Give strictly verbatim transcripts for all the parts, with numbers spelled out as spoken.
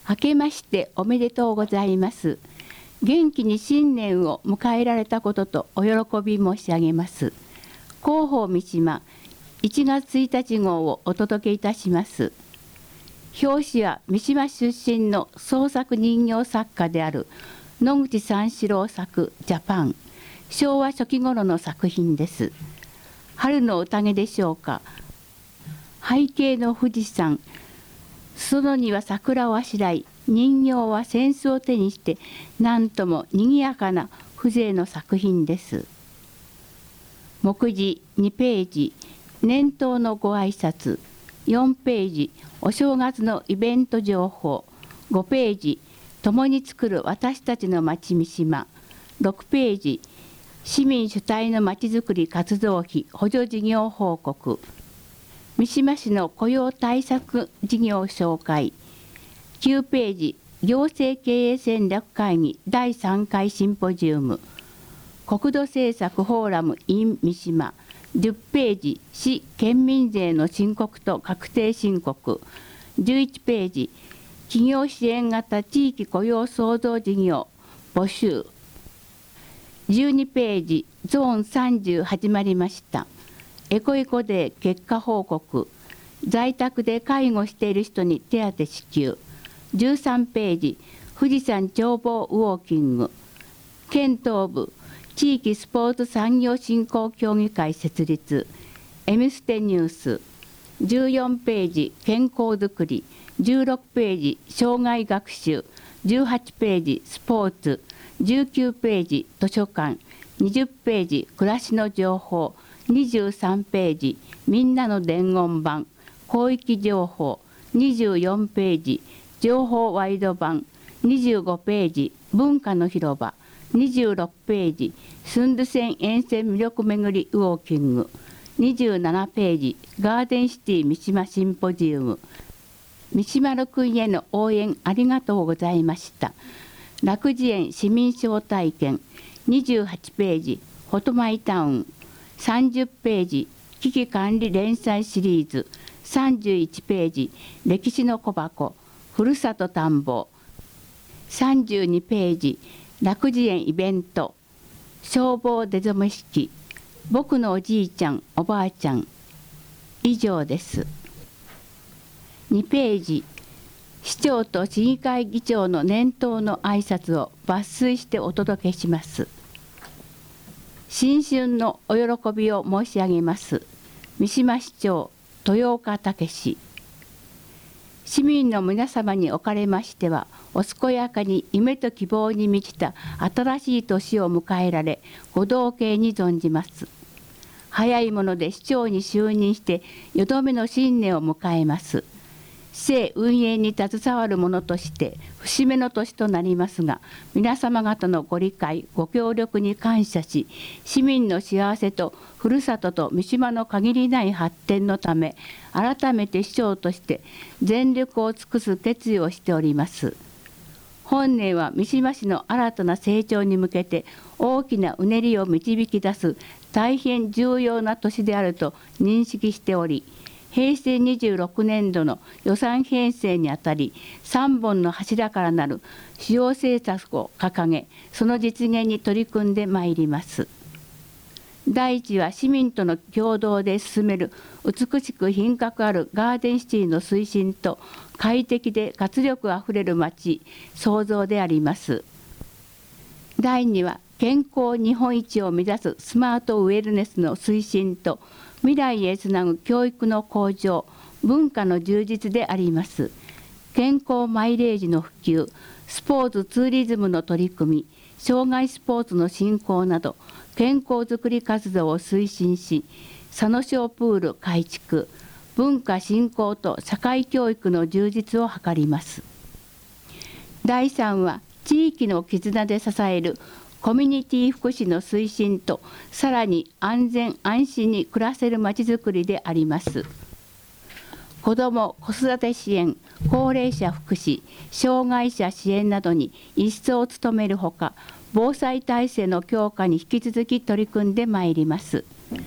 明けましておめでとうございます。元気に新年を迎えられたこととお喜び申し上げます。広報三島いちがつついたち号をお届けいたします。表紙は三島出身の創作人形作家である野口三四郎作ジャパン、昭和初期頃の作品です。春の宴でしょうか。背景の富士山、裾野には桜をあしらい、人形は扇子を手にしてなんともにぎやかな風情の作品です。目次にページ、年頭のご挨拶、よんページ、お正月のイベント情報、ごページ、共に作る私たちの町三島、ろくページ、市民主体のまちづくり活動費補助事業報告、三島市の雇用対策事業紹介、きゅうページ、行政経営戦略会議だいさんかいシンポジウム、国土政策フォーラム in 三島、じゅっページ、市県民税の申告と確定申告、じゅういちページ、企業支援型地域雇用創造事業募集、じゅうにページ、ゾーンさんじゅう始まりました。エコエコデー結果報告、在宅で介護している人に手当支給、じゅうさんページ、富士山眺望ウォーキング、県東部地域スポーツ産業振興協議会設立、エムステニュース、じゅうよんページ、健康づくり、じゅうろくページ、障害学習、じゅうはちページ、スポーツ、じゅうきゅうページ、図書館、にじゅうページ、暮らしの情報、にじゅうさんページ、みんなの伝言板、広域情報、にじゅうよんページ、情報ワイド版、にじゅうごページ、文化の広場、にじゅうろくページ、スンドゥ線沿線魅力めぐりウォーキング、にじゅうななページ、ガーデンシティ三島シンポジウム、三島六君への応援ありがとうございました。楽寺園市民招待券、にじゅうはちページ、フォトマイタウン、さんじゅうページ、危機管理連載シリーズ、さんじゅういちページ、歴史の小箱、ふるさと探訪、さんじゅうにページ、楽寺園イベント、消防出初め式、僕のおじいちゃんおばあちゃん、以上です。にページ、市長と市議会議長の年頭の挨拶を抜粋してお届けします。新春のお喜びを申し上げます。三島市長豊岡武史。市民の皆様におかれましては、お健やかに夢と希望に満ちた新しい年を迎えられ、ご同慶に存じます。早いもので市長に就任してよどめの新年を迎えます。市政運営に携わる者として節目の年となりますが、皆様方のご理解ご協力に感謝し、市民の幸せとふるさとと三島の限りない発展のため、改めて市長として全力を尽くす決意をしております。本年は三島市の新たな成長に向けて大きなうねりを導き出す大変重要な年であると認識しており、へいせいにじゅうろくねんどの予算編成にあたりさんぼんの柱からなる主要政策を掲げ、その実現に取り組んでまいります。第一は市民との共同で進める美しく品格あるガーデンシティの推進と快適で活力あふれる街創造であります。第二は健康日本一を目指すスマートウェルネスの推進と未来へつなぐ教育の向上、文化の充実であります。健康マイレージの普及、スポーツツーリズムの取り組み、障害スポーツの振興など健康づくり活動を推進し、佐野小プール改築、文化振興と社会教育の充実を図ります。だいさんは地域の絆で支えるコミュニティ福祉の推進と、さらに安全安心に暮らせるまちづくりであります。子ども・子育て支援、高齢者福祉、障害者支援などに一層努めるほか、防災体制の強化に引き続き取り組んでまいります。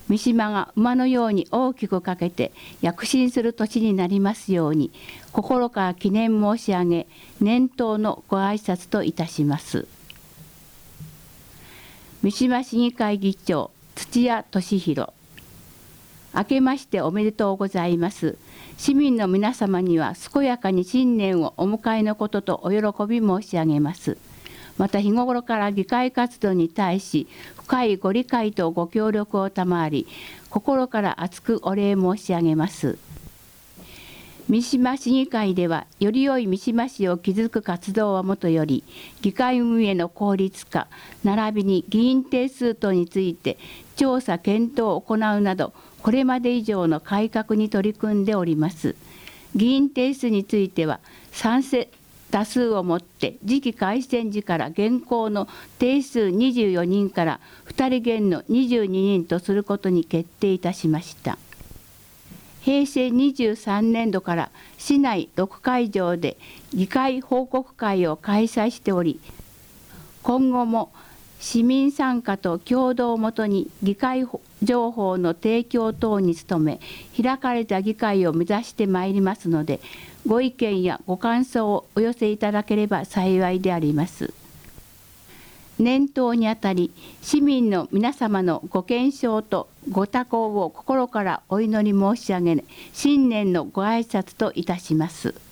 三島が馬のように大きくかけて躍進する年になりますように、心から記念申し上げ、年頭のご挨拶といたします。三島市議会議長土屋俊弘。明けましておめでとうございます。市民の皆様には健やかに新年をお迎えのこととお喜び申し上げます。また日頃から議会活動に対し深いご理解とご協力を賜り、心から厚くお礼申し上げます。三島市議会では、より良い三島市を築く活動はもとより、議会運営の効率化、並びに議員定数等について調査検討を行うなど、これまで以上の改革に取り組んでおります。議員定数については、賛成多数をもって次期改選時から現行の定数にじゅうよにんからふたり減のにじゅうににんとすることに決定いたしました。へいせいにじゅうさんねんどから市内ろくかいじょうで議会報告会を開催しており、今後も市民参加と共同をもとに議会情報の提供等に努め、開かれた議会を目指してまいりますので、ご意見やご感想をお寄せいただければ幸いであります。年頭にあたり、市民の皆様のご健勝とご多幸を心からお祈り申し上げ、新年のご挨拶といたします。